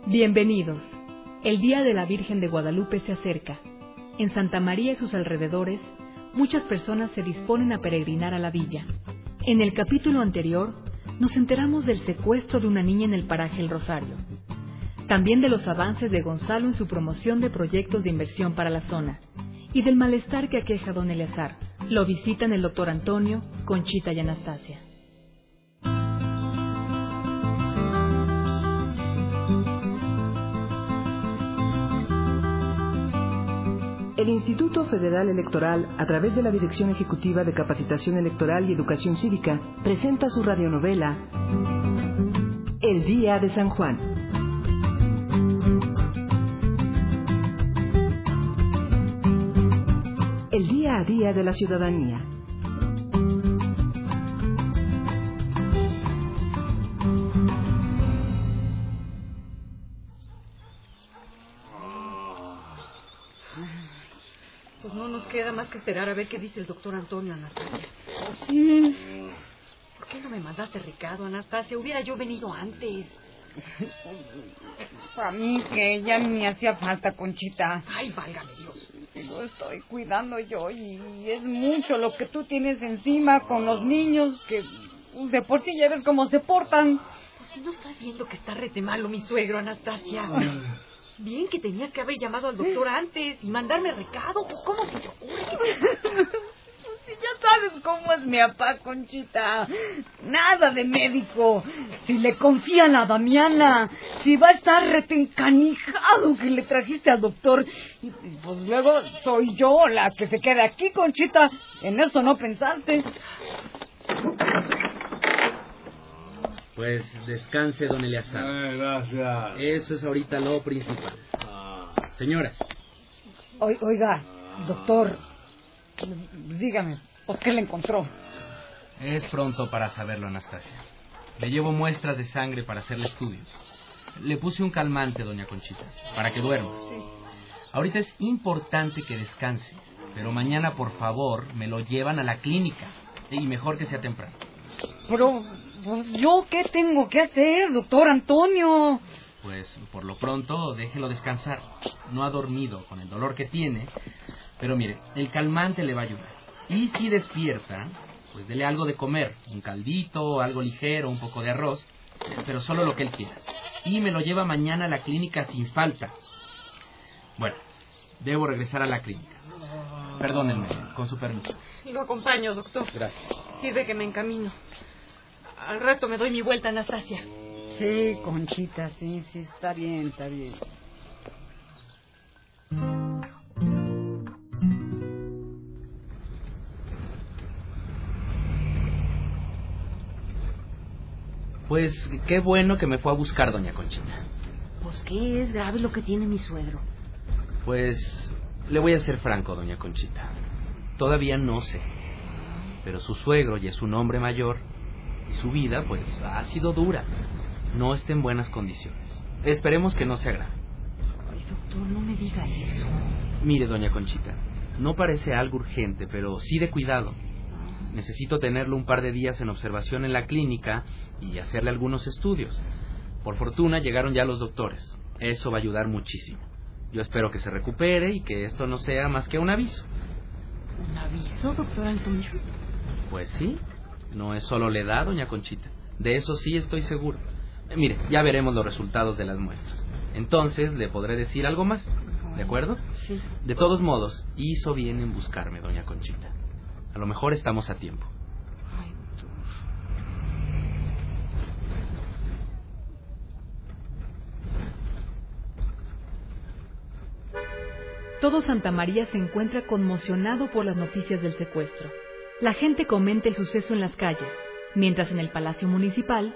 Bienvenidos. El Día de la Virgen de Guadalupe se acerca. En Santa María y sus alrededores, muchas personas se disponen a peregrinar a la villa. En el capítulo anterior, nos enteramos del secuestro de una niña en el paraje El Rosario. También de los avances de Gonzalo en su promoción de proyectos de inversión para la zona y del malestar que aqueja a don Eleazar. Lo visitan el doctor Antonio, Conchita y Anastasia. El Instituto Federal Electoral, a través de la Dirección Ejecutiva de Capacitación Electoral y Educación Cívica, presenta su radionovela El Día de San Juan. El día a día de la ciudadanía. Pues no nos queda más que esperar a ver qué dice el doctor Antonio, Anastasia. Sí. ¿Por qué no me mandaste recado, Anastasia? Hubiera yo venido antes. A mí que ya ni me hacía falta, Conchita. Ay, válgame Dios. Si lo estoy cuidando yo y es mucho lo que tú tienes encima con los niños que de por sí ya ves cómo se portan. Pues si no estás viendo que está rete malo mi suegro, Anastasia. Bien que tenías que haber llamado al doctor antes y mandarme recado. Pues ¿cómo se te ocurre? Si ya sabes cómo es mi papá, Conchita. Nada de médico. Si le confían a Damiana, si va a estar retencanijado que le trajiste al doctor. Y pues luego soy yo la que se queda aquí, Conchita. En eso no pensaste. Pues descanse, don Eleazar. Gracias. Eso es ahorita lo principal. Señoras. Oiga, doctor, dígame, ¿por qué le encontró? Es pronto para saberlo, Anastasia. Le llevo muestras de sangre para hacerle estudios. Le puse un calmante, doña Conchita, para que duerma. Sí. Ahorita es importante que descanse, pero mañana, por favor, me lo llevan a la clínica. Y mejor que sea temprano. Pero, pues, ¿yo qué tengo que hacer, doctor Antonio? Pues, por lo pronto, déjelo descansar. No ha dormido con el dolor que tiene. Pero mire, el calmante le va a ayudar. Y si despierta, pues dele algo de comer. Un caldito, algo ligero, un poco de arroz. Pero solo lo que él quiera. Y me lo lleva mañana a la clínica sin falta. Bueno, debo regresar a la clínica. Perdónenme, con su permiso. Lo acompaño, doctor. Gracias. Sirve que me encamino. Al rato me doy mi vuelta, Anastasia. Sí, Conchita, sí, está bien, está bien. Pues qué bueno que me fue a buscar, doña Conchita. Pues qué es grave lo que tiene mi suegro. Pues le voy a ser franco, doña Conchita. Todavía no sé. Pero su suegro ya es un hombre mayor y su vida, pues, ha sido dura. No está en buenas condiciones. Esperemos que no se agrave. Ay, doctor, no me diga eso. Mire, doña Conchita, no parece algo urgente, pero sí de cuidado. Necesito tenerlo un par de días en observación en la clínica y hacerle algunos estudios. Por fortuna llegaron ya los doctores. Eso va a ayudar muchísimo. Yo espero que se recupere y que esto no sea más que un aviso. ¿Un aviso, doctor Antonio? Pues sí, no es solo la edad, doña Conchita. De eso sí estoy seguro. Mire, ya veremos los resultados de las muestras. Entonces le podré decir algo más, ¿de acuerdo? Sí. De todos modos, hizo bien en buscarme, doña Conchita. A lo mejor estamos a tiempo. Ay, doctor. Todo Santa María se encuentra conmocionado por las noticias del secuestro. La gente comenta el suceso en las calles, mientras en el Palacio Municipal...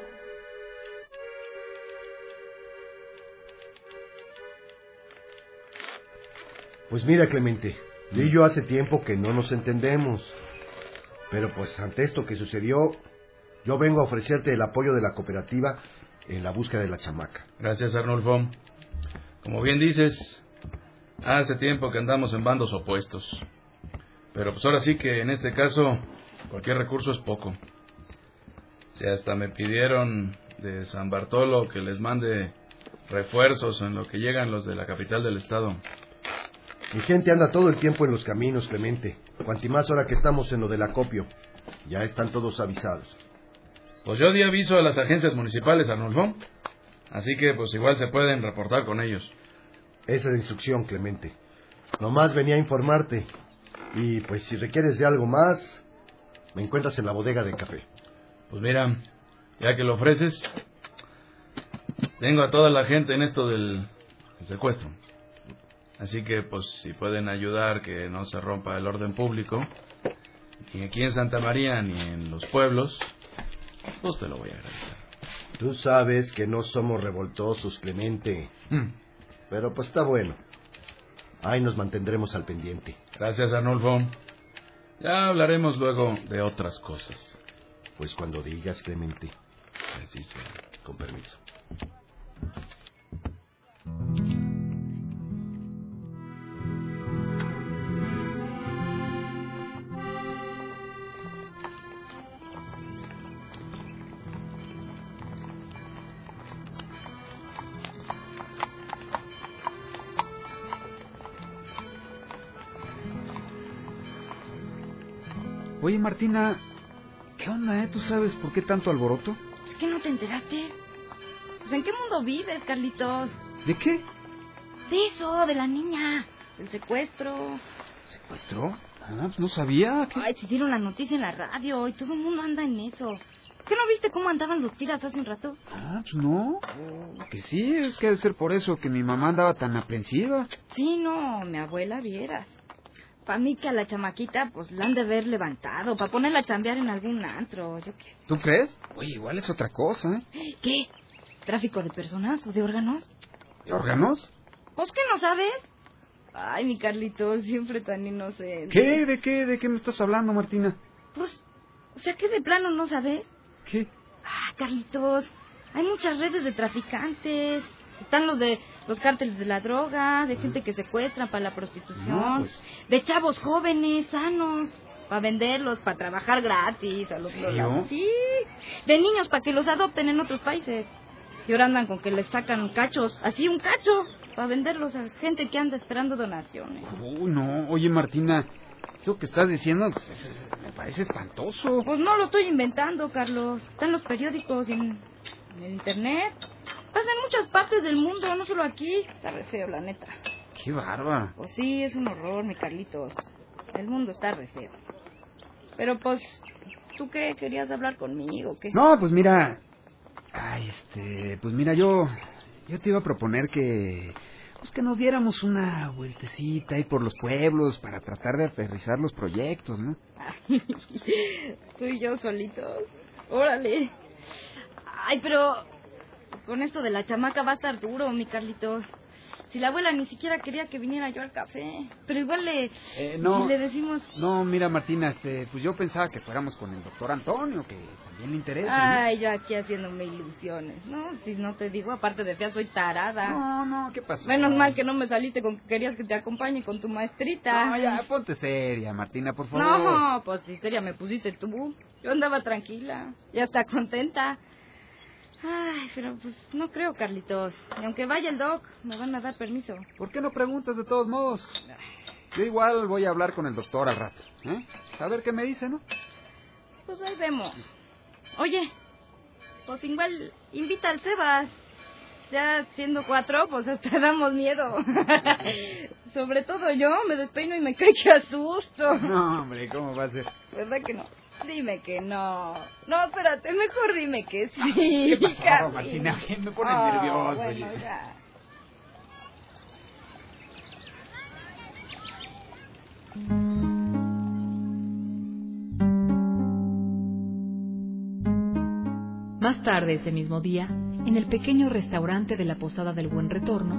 Pues mira, Clemente, tú y yo hace tiempo que no nos entendemos. Pero pues ante esto que sucedió, yo vengo a ofrecerte el apoyo de la cooperativa en la búsqueda de la chamaca. Gracias, Arnulfo. Como bien dices, hace tiempo que andamos en bandos opuestos. Pero pues ahora sí que en este caso cualquier recurso es poco. Si hasta me pidieron de San Bartolo que les mande refuerzos en lo que llegan los de la capital del estado. Mi gente anda todo el tiempo en los caminos, Clemente. Cuanti más ahora que estamos en lo del acopio. Ya están todos avisados. Pues yo di aviso a las agencias municipales, Arnulfo. Así que pues igual se pueden reportar con ellos. Esa es la instrucción, Clemente. Nomás venía a informarte. Y pues si requieres de algo más, me encuentras en la bodega de café. Pues mira, ya que lo ofreces, tengo a toda la gente en esto del secuestro. Así que pues si pueden ayudar que no se rompa el orden público, ni aquí en Santa María ni en los pueblos, pues te lo voy a agradecer. Tú sabes que no somos revoltosos, Clemente. Pero pues está bueno. Ahí nos mantendremos al pendiente. Gracias, Arnulfo. Ya hablaremos luego de otras cosas. Pues cuando digas, Clemente. Así sea. Con permiso. Oye, Martina, ¿qué onda, ¿Tú sabes por qué tanto alboroto? ¿Es que no te enteraste? Pues, ¿en qué mundo vives, Carlitos? ¿De qué? De eso, de la niña, del secuestro. ¿Secuestro? Ah, pues no sabía. ¿Qué? Ay, si dieron la noticia en la radio y todo el mundo anda en eso. ¿Qué no viste cómo andaban los tiras hace un rato? Ah, pues no. Que sí, es que debe ser por eso que mi mamá andaba tan aprensiva. Sí, no, mi abuela vieras. Para mí que a la chamaquita, pues, la han de haber levantado, para ponerla a chambear en algún antro, yo qué sé. ¿Tú crees? Oye, igual es otra cosa, ¿eh? ¿Qué? ¿Tráfico de personas o de órganos? ¿De órganos? ¿Pues qué no sabes? Ay, mi Carlitos, siempre tan inocente. ¿Qué? ¿De qué me estás hablando, Martina? Pues, o sea, ¿qué de plano no sabes? ¿Qué? Ah, Carlitos, hay muchas redes de traficantes. Están los cárteles de la droga, de gente que secuestran para la prostitución, No, pues. de chavos jóvenes, sanos, para venderlos, para trabajar gratis a los ¿Serio? Sí, de niños para que los adopten en otros países. Y ahora andan con que les sacan cachos, así un cacho, para venderlos a gente que anda esperando donaciones. No, oye, Martina, eso que estás diciendo me parece espantoso. Pues no lo estoy inventando, Carlos. Están los periódicos en el internet. Pasa en muchas partes del mundo, no solo aquí. Está re feo, la neta. Qué bárbara. Pues sí, es un horror, mi Carlitos. El mundo está re feo. Pero pues, ¿tú qué? ¿Querías hablar conmigo? ¿Qué? No, pues mira... Ay, pues mira, yo te iba a proponer que... Pues que nos diéramos una vueltecita ahí por los pueblos para tratar de aterrizar los proyectos, ¿no? Tú y yo solitos. Órale. Ay, pero... Pues con esto de la chamaca va a estar duro, mi Carlitos. Si la abuela ni siquiera quería que viniera yo al café. Pero igual le decimos... No, mira, Martina, pues yo pensaba que fuéramos con el doctor Antonio, que también le interesa. Ay, yo aquí haciéndome ilusiones. No, si no te digo, aparte de fea, soy tarada. No, ¿qué pasó? Menos mal que no me saliste con que querías que te acompañe con tu maestrita. No, ya, ponte seria, Martina, por favor. No, pues si seria me pusiste tú. Yo andaba tranquila, ya está contenta. Ay, pero pues no creo, Carlitos. Y aunque vaya el doc, me van a dar permiso. ¿Por qué no preguntas de todos modos? Yo igual voy a hablar con el doctor al rato, ¿eh? A ver qué me dice, ¿no? Pues ahí vemos. Oye, pues igual invita al Sebas. Ya siendo 4, pues hasta damos miedo. Sobre todo yo, me despeino y me cae que asusto. No, hombre, ¿cómo va a ser? ¿Verdad que no? Dime que no. No, espérate, mejor dime que sí. ¿Qué pasó, casi. Martina? Me pones nervioso. Bueno, Oye. ya. Más tarde ese mismo día, en el pequeño restaurante de la Posada del Buen Retorno.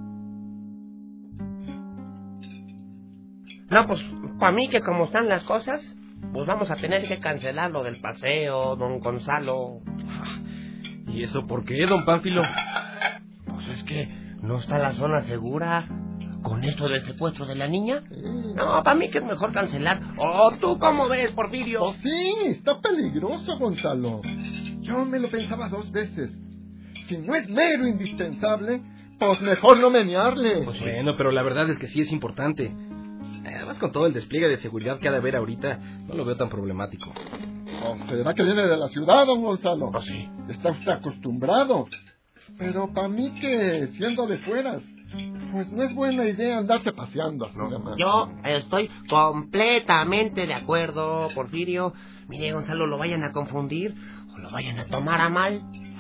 No, pues, para mí que como están las cosas, pues vamos a tener que cancelar lo del paseo, don Gonzalo. ¿Y eso por qué, don Pánfilo? Pues es que no está la zona segura con esto del secuestro de la niña. No, para mí que es mejor cancelar. ¿O tú cómo ves, Porfirio? Oh, sí, está peligroso, Gonzalo. Yo me lo pensaba 2 veces. si no es mero indispensable, pues mejor no menearle. Pues bueno, pero la verdad es que sí es importante. Además, con todo el despliegue de seguridad que ha de haber ahorita, no lo veo tan problemático. ¿O será que viene de la ciudad, don Gonzalo? Pues sí. Está usted acostumbrado. Pero para mí que, siendo de fuera, pues no es buena idea andarse paseando así nada más. Yo estoy completamente de acuerdo, Porfirio. Mire, Gonzalo, lo vayan a confundir o lo vayan a tomar a mal.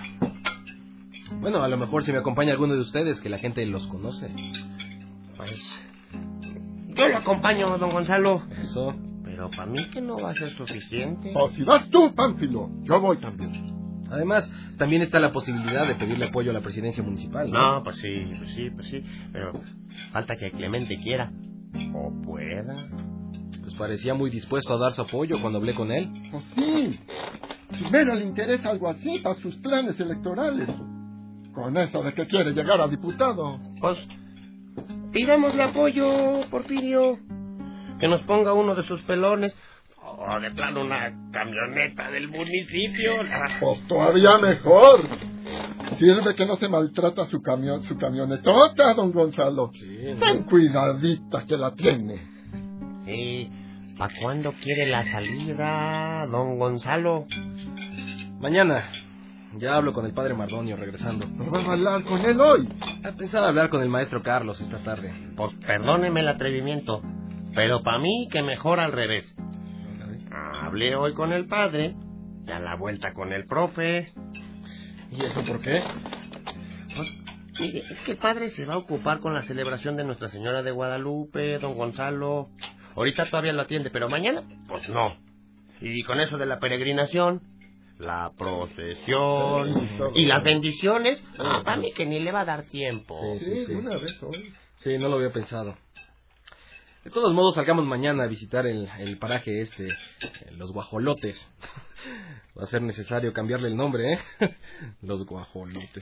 Bueno, a lo mejor si me acompaña alguno de ustedes, que la gente los conoce. Pues yo lo acompaño, don Gonzalo. Eso. Pero para mí que no va a ser suficiente. O si vas tú, Pánfilo, yo voy también. Además, también está la posibilidad de pedirle apoyo a la presidencia municipal. No, pues sí. Pero falta que Clemente quiera. O pueda. Pues parecía muy dispuesto a dar su apoyo cuando hablé con él. Pues sí. Primero le interesa algo así para sus planes electorales. Con eso de que quiere llegar a diputado. Pues pidémosle apoyo, Porfirio. Que nos ponga uno de sus pelones. O de plano una camioneta del municipio. Pues todavía mejor. Sirve que no se maltrata su camionetota, don Gonzalo. Sí, Ten cuidadita que la tiene. ¿Y para cuándo quiere la salida, don Gonzalo? Mañana. Ya hablo con el padre Mardonio regresando. ¿No vas a hablar con él hoy? He pensado hablar con el maestro Carlos esta tarde. Pues perdóneme el atrevimiento, pero para mí que mejor al revés. Hablé hoy con el padre, y a la vuelta con el profe. ¿Y eso por qué? Pues, mire, es que el padre se va a ocupar con la celebración de Nuestra Señora de Guadalupe, don Gonzalo. Ahorita todavía lo atiende, pero mañana, pues no. Y con eso de la peregrinación, la procesión y las bendiciones, para mí que ni le va a dar tiempo. Sí. Una vez hoy. Sí, no lo había pensado. De todos modos, salgamos mañana a visitar el paraje los guajolotes. Va a ser necesario cambiarle el nombre, ¿eh? Los guajolotes.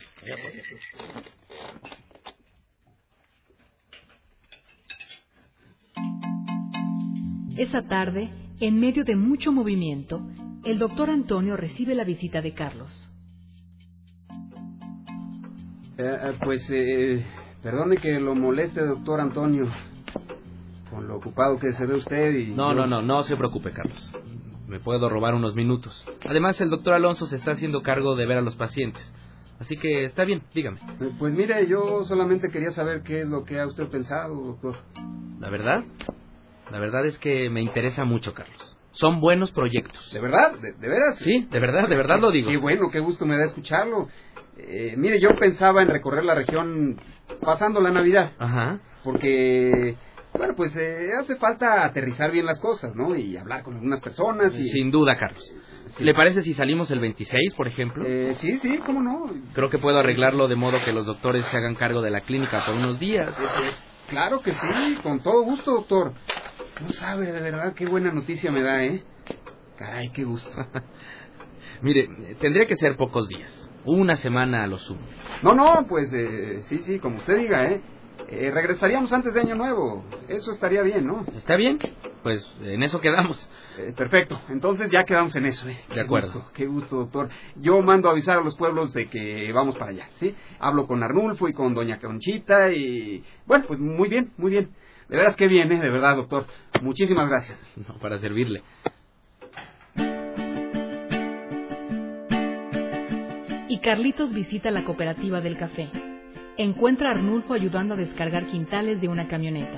Esa tarde, en medio de mucho movimiento, el doctor Antonio recibe la visita de Carlos. Perdone que lo moleste, doctor Antonio, con lo ocupado que se ve usted y... No se preocupe, Carlos. Me puedo robar unos minutos. Además, el doctor Alonso se está haciendo cargo de ver a los pacientes. Así que está bien, dígame. Pues mire, yo solamente quería saber qué es lo que ha usted pensado, doctor. La verdad es que me interesa mucho, Carlos. Son buenos proyectos. ¿De verdad? ¿De veras? Sí, de verdad lo digo. Qué bueno, qué gusto me da escucharlo. Mire, yo pensaba en recorrer la región pasando la Navidad. Ajá. Porque, bueno, pues hace falta aterrizar bien las cosas, ¿no? Y hablar con algunas personas y... Sin duda, Carlos. Sí. ¿Le parece si salimos el 26, por ejemplo? Sí, ¿cómo no? Creo que puedo arreglarlo de modo que los doctores se hagan cargo de la clínica por unos días. Claro que sí, con todo gusto, doctor. No sabe, de verdad, qué buena noticia me da, ¿eh? Caray, qué gusto. Mire, tendría que ser pocos días. Una semana a lo sumo. No, pues sí, como usted diga, ¿eh? Regresaríamos antes de Año Nuevo. Eso estaría bien, ¿no? ¿Está bien? Pues en eso quedamos. Perfecto. Entonces ya quedamos en eso, ¿eh? De acuerdo. Qué gusto, doctor. Yo mando a avisar a los pueblos de que vamos para allá, ¿sí? Hablo con Arnulfo y con doña Conchita y... Bueno, pues muy bien. De veras que bien, de verdad, doctor. Muchísimas gracias. No, para servirle. Y Carlitos visita la cooperativa del café. Encuentra a Arnulfo ayudando a descargar quintales de una camioneta.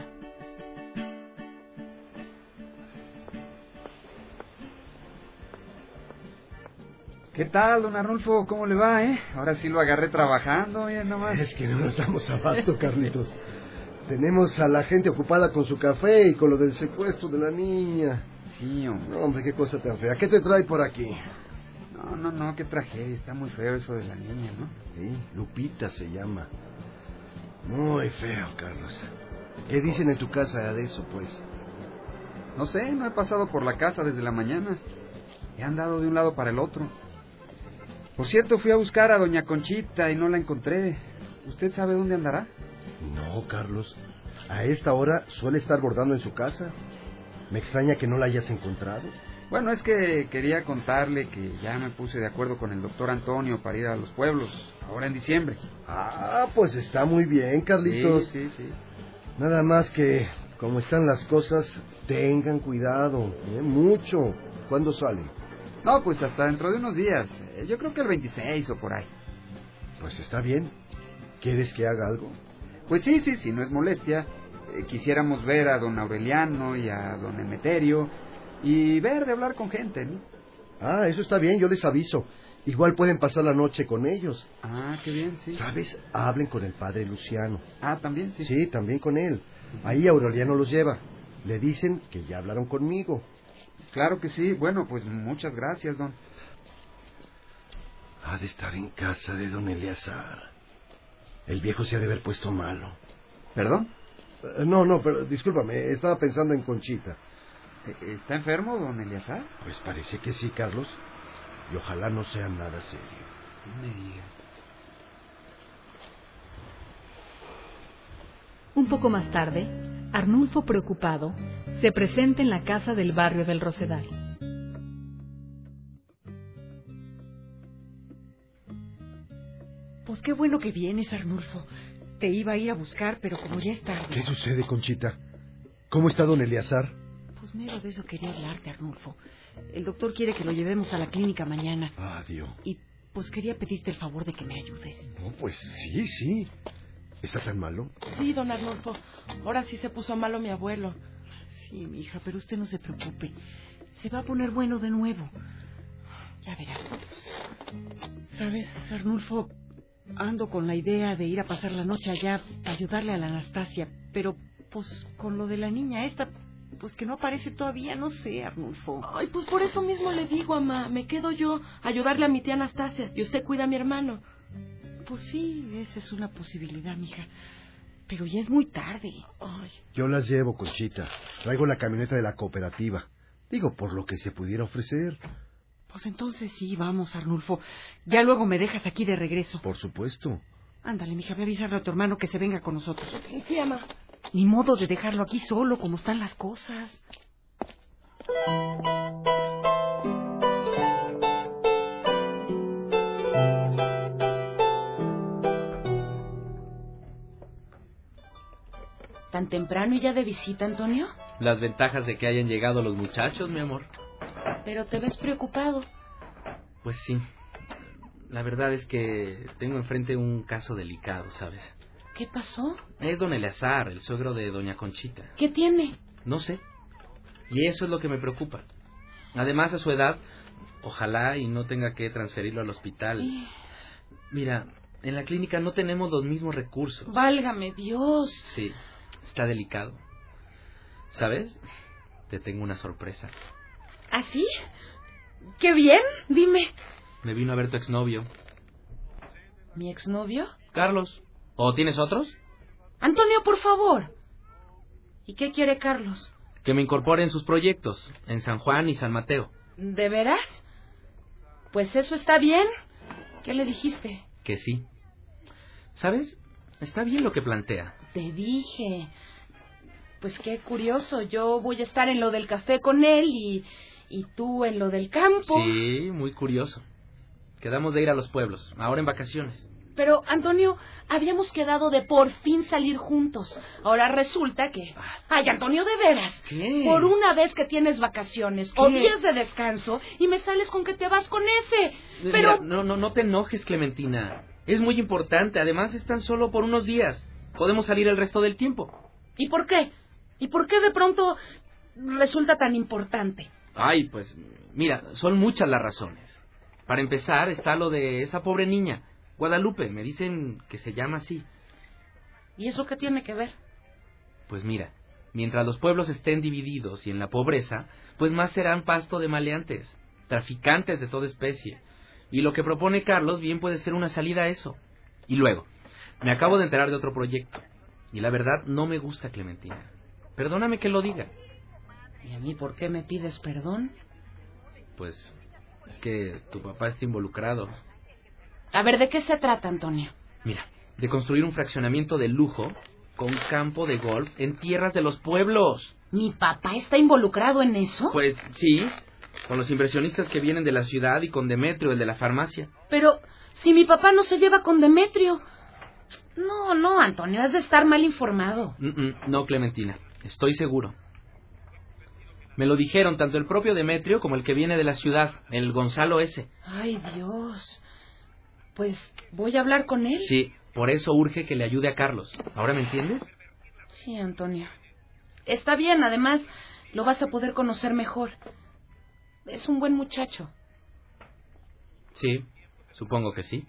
¿Qué tal, don Arnulfo? ¿Cómo le va, eh? Ahora sí lo agarré trabajando, miren nomás. Es que no nos damos abasto, Carlitos. Tenemos a la gente ocupada con su café y con lo del secuestro de la niña. Sí, hombre. No, hombre, qué cosa tan fea. ¿Qué te trae por aquí? No, qué tragedia. Está muy feo eso de la niña, ¿no? Sí, Lupita se llama. Muy feo, Carlos. ¿Qué dicen en tu casa de eso, pues? No sé, no he pasado por la casa desde la mañana. He andado de un lado para el otro. Por cierto, fui a buscar a doña Conchita y no la encontré. ¿Usted sabe dónde andará? No, Carlos. A esta hora suele estar bordando en su casa. Me extraña que no la hayas encontrado. Bueno, es que quería contarle que ya me puse de acuerdo con el doctor Antonio para ir a los pueblos, ahora en diciembre. Ah, pues está muy bien, Carlitos. Sí. Nada más que, como están las cosas, tengan cuidado, mucho. ¿Cuándo salen? No, pues hasta dentro de unos días. Yo creo que el 26 o por ahí. Pues está bien. ¿Quieres que haga algo? Pues sí, no es molestia. Quisiéramos ver a don Aureliano y a don Emeterio y ver de hablar con gente, ¿no? Ah, eso está bien, yo les aviso. Igual pueden pasar la noche con ellos. Ah, qué bien, sí. ¿Sabes? Hablen con el padre Luciano. Ah, ¿también? Sí. Sí, también con él. Ahí Aureliano los lleva. Le dicen que ya hablaron conmigo. Claro que sí. Bueno, pues muchas gracias, don. Ha de estar en casa de don Eleazar. El viejo se ha de haber puesto malo. ¿Perdón? No, pero discúlpame, estaba pensando en Conchita. ¿Está enfermo, don Eleazar? Pues parece que sí, Carlos. Y ojalá no sea nada serio. No me diga. Un poco más tarde, Arnulfo, preocupado, se presenta en la casa del barrio del Rosedal. Pues qué bueno que vienes, Arnulfo. Te iba a ir a buscar, pero como ya es tarde... ¿Qué sucede, Conchita? ¿Cómo está don Eleazar? Pues mero de eso quería hablarte, Arnulfo. El doctor quiere que lo llevemos a la clínica mañana. Ah, Dios. Y pues quería pedirte el favor de que me ayudes. No, pues sí. ¿Está tan malo? Sí, don Arnulfo. Ahora sí se puso malo mi abuelo. Sí, mi hija, pero usted no se preocupe. Se va a poner bueno de nuevo. Ya verás. ¿Sabes, Arnulfo? Ando con la idea de ir a pasar la noche allá a ayudarle a la Anastasia. Pero, pues, con lo de la niña esta, pues que no aparece todavía, no sé, Arnulfo. Ay, pues por eso mismo le digo, mamá. Me quedo yo a ayudarle a mi tía Anastasia y usted cuida a mi hermano. Pues sí, esa es una posibilidad, mija. Pero ya es muy tarde. Ay. Yo las llevo, Conchita. Traigo la camioneta de la cooperativa. Digo, por lo que se pudiera ofrecer. Pues entonces sí, vamos, Arnulfo. Ya luego me dejas aquí de regreso. Por supuesto. Ándale, mija, ve a avisarle a tu hermano que se venga con nosotros. Sí, mamá. Ni modo de dejarlo aquí solo, como están las cosas. ¿Tan temprano y ya de visita, Antonio? Las ventajas de que hayan llegado los muchachos, mi amor. Pero te ves preocupado. Pues sí. La verdad es que tengo enfrente un caso delicado, ¿sabes? ¿Qué pasó? Es don Eleazar, el suegro de doña Conchita. ¿Qué tiene? No sé. Y eso es lo que me preocupa. Además, a su edad, ojalá y no tenga que transferirlo al hospital. Mira, en la clínica no tenemos los mismos recursos. Válgame Dios. Sí, está delicado. ¿Sabes? Te tengo una sorpresa. ¿Ah, sí? ¡Qué bien! Dime. Me vino a ver tu exnovio. ¿Mi exnovio? Carlos. ¿O tienes otros? Antonio, por favor. ¿Y qué quiere Carlos? Que me incorpore en sus proyectos, en San Juan y San Mateo. ¿De veras? Pues eso está bien. ¿Qué le dijiste? Que sí. ¿Sabes? Está bien lo que plantea. Te dije. Pues qué curioso. Yo voy a estar en lo del café con él y tú en lo del campo. Sí, muy curioso. Quedamos de ir a los pueblos, ahora en vacaciones. Pero, Antonio, habíamos quedado de por fin salir juntos. Ahora resulta que... ¡Ay, Antonio, de veras! ¿Qué? Por una vez que tienes vacaciones o días de descanso y me sales con que te vas con ese. Pero... Mira, no te enojes, Clementina. Es muy importante. Además, es tan solo por unos días. Podemos salir el resto del tiempo. ¿Y por qué? ¿Y por qué de pronto resulta tan importante? Ay, pues, mira, son muchas las razones. Para empezar, está lo de esa pobre niña, Guadalupe, me dicen que se llama así. ¿Y eso qué tiene que ver? Pues mira, mientras los pueblos estén divididos y en la pobreza, pues más serán pasto de maleantes, traficantes de toda especie. Y lo que propone Carlos bien puede ser una salida a eso. Y luego, me acabo de enterar de otro proyecto. Y la verdad, no me gusta, Clementina. Perdóname que lo diga. ¿Y a mí por qué me pides perdón? Pues es que tu papá está involucrado. A ver, ¿de qué se trata, Antonio? Mira, de construir un fraccionamiento de lujo con campo de golf en tierras de los pueblos. ¿Mi papá está involucrado en eso? Pues sí, Con los inversionistas que vienen de la ciudad y con Demetrio, el de la farmacia. Pero si mi papá no se lleva con Demetrio. No, Antonio, has de estar mal informado. No, Clementina, estoy seguro. Me lo dijeron tanto el propio Demetrio como el que viene de la ciudad, el Gonzalo ese. Ay, Dios. Pues voy a hablar con él. Sí, por eso urge que le ayude a Carlos. ¿Ahora me entiendes? Sí, Antonio. Está bien, además lo vas a poder conocer mejor. Es un buen muchacho. Sí, supongo que sí.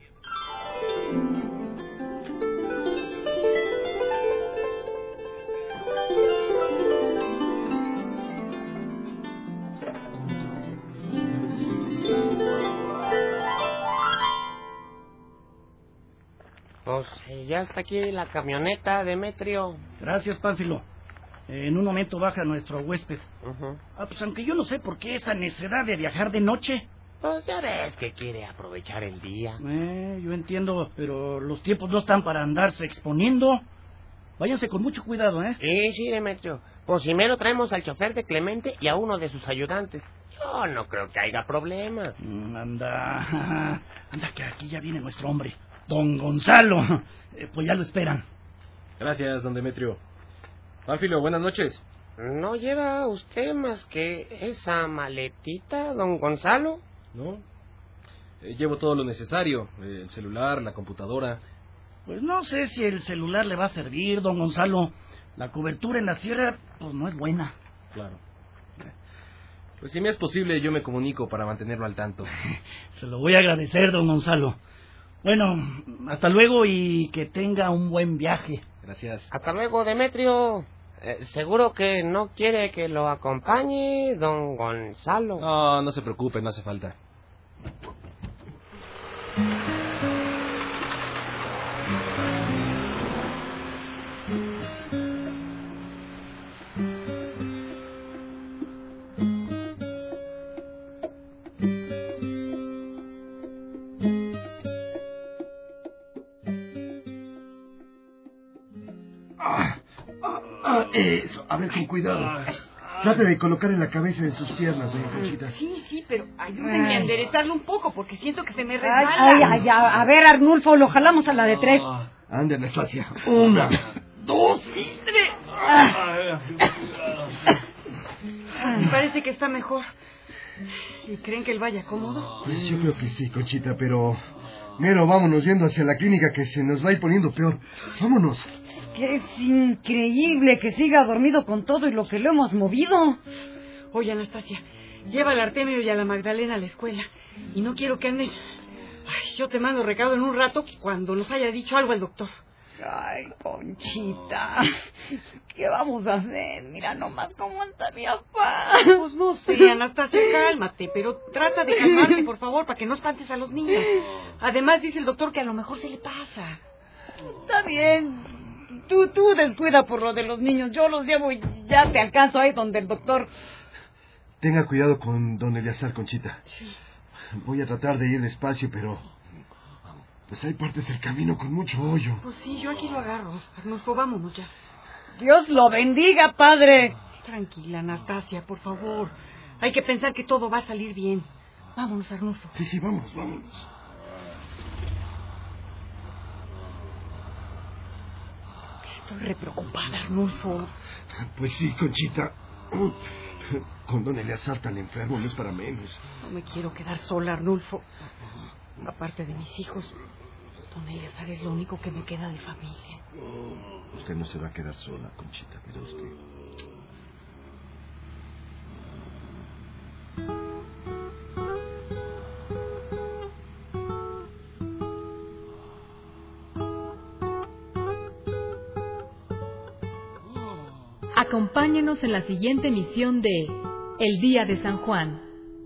Pues ya está aquí la camioneta, Demetrio. Gracias, Pánfilo. En un momento baja nuestro huésped. Pues aunque yo no sé por qué esa necesidad de viajar de noche. Pues ya ves que quiere aprovechar el día. Yo entiendo, pero los tiempos no están para andarse exponiendo. Váyanse con mucho cuidado, ¿eh? Sí, Demetrio. Pues primero traemos al chofer de Clemente y a uno de sus ayudantes. Yo no creo que haya problema. Anda, que aquí ya viene nuestro hombre, don Gonzalo. Pues ya lo esperan. Gracias, don Demetrio. Pánfilo, buenas noches. ¿No lleva usted más que esa maletita, don Gonzalo? No. Llevo todo lo necesario. El celular, la computadora. Pues no sé si el celular le va a servir, don Gonzalo. La cobertura en la sierra, pues no es buena. Claro. Pues si me es posible, yo me comunico para mantenerlo al tanto. Se lo voy a agradecer, don Gonzalo. Bueno, hasta luego y que tenga un buen viaje. Gracias. Hasta luego, Demetrio. ¿Seguro que no quiere que lo acompañe, don Gonzalo? No, no se preocupe, no hace falta. Eso, a ver, con cuidado. Trate de colocar en la cabeza de sus piernas, doña Conchita. Sí, pero ayúdenme a enderezarlo un poco porque siento que se me resbala. A ver, Arnulfo, lo jalamos a la de 3. Ande, Anastasia. 1, 2 y 3. Parece que está mejor. ¿Y creen que él vaya cómodo? Pues yo creo que sí, Conchita, pero... Mero, vámonos yendo hacia la clínica que se nos va a ir poniendo peor. Vámonos. Que es increíble que siga dormido con todo y lo que lo hemos movido. Oye, Anastasia, lleva al Artemio y a la Magdalena a la escuela. Y no quiero que anden... yo te mando recado en un rato cuando nos haya dicho algo el doctor. Ay, Conchita, ¿qué vamos a hacer? Mira nomás cómo anda mi papá. Pues no sé, Anastasia, cálmate, pero trata de calmarte, por favor, para que no espantes a los niños. Además, dice el doctor que a lo mejor se le pasa. Está bien. Tú descuida por lo de los niños. Yo los llevo y ya te alcanzo ahí donde el doctor. Tenga cuidado con don Eleazar, Conchita. Sí. Voy a tratar de ir despacio, pero... Pues hay partes del camino con mucho hoyo. Pues sí, yo aquí lo agarro. Arnulfo, vámonos ya. Dios lo bendiga, padre. Tranquila, Anastasia, por favor. Hay que pensar que todo va a salir bien. Vámonos, Arnulfo. Sí, vámonos. Estoy re preocupada, Arnulfo. Pues sí, Conchita. Con don Eleazar tan enfermo no es para menos. No me quiero quedar sola, Arnulfo. Aparte de mis hijos, don Eleazar es lo único que me queda de familia. Usted no se va a quedar sola, Conchita, pero usted... Acompáñenos en la siguiente emisión de El Día de San Juan.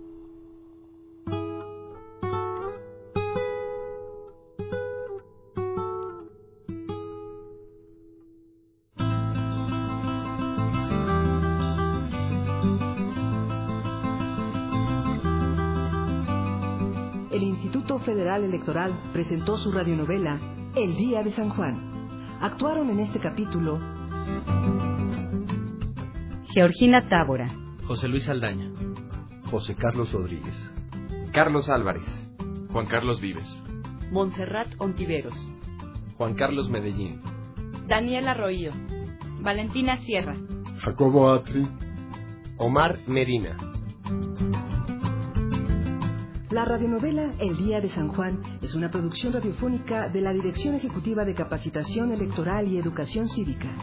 El Instituto Federal Electoral presentó su radionovela El Día de San Juan. Actuaron en este capítulo Georgina Tábora, José Luis Aldaña, José Carlos Rodríguez. Carlos Álvarez. Juan Carlos Vives. Montserrat Ontiveros. Juan Carlos Medellín. Daniela Arroyo. Valentina Sierra. Jacobo Atri. Omar Medina. La radionovela El Día de San Juan es una producción radiofónica de la Dirección Ejecutiva de Capacitación Electoral y Educación Cívica.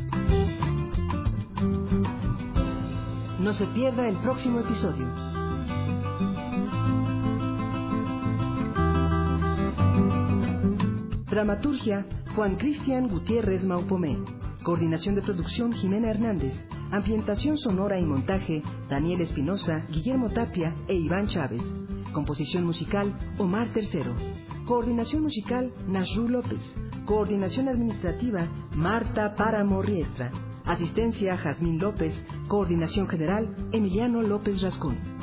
No se pierda el próximo episodio. Dramaturgia, Juan Cristian Gutiérrez Maupomé. Coordinación de producción, Jimena Hernández. Ambientación sonora y montaje, Daniel Espinosa, Guillermo Tapia e Iván Chávez. Composición musical, Omar Tercero. Coordinación musical, Nasru López. Coordinación administrativa, Marta Páramo Riestra. Asistencia, Jazmín López. Coordinación general, Emiliano López Rascón.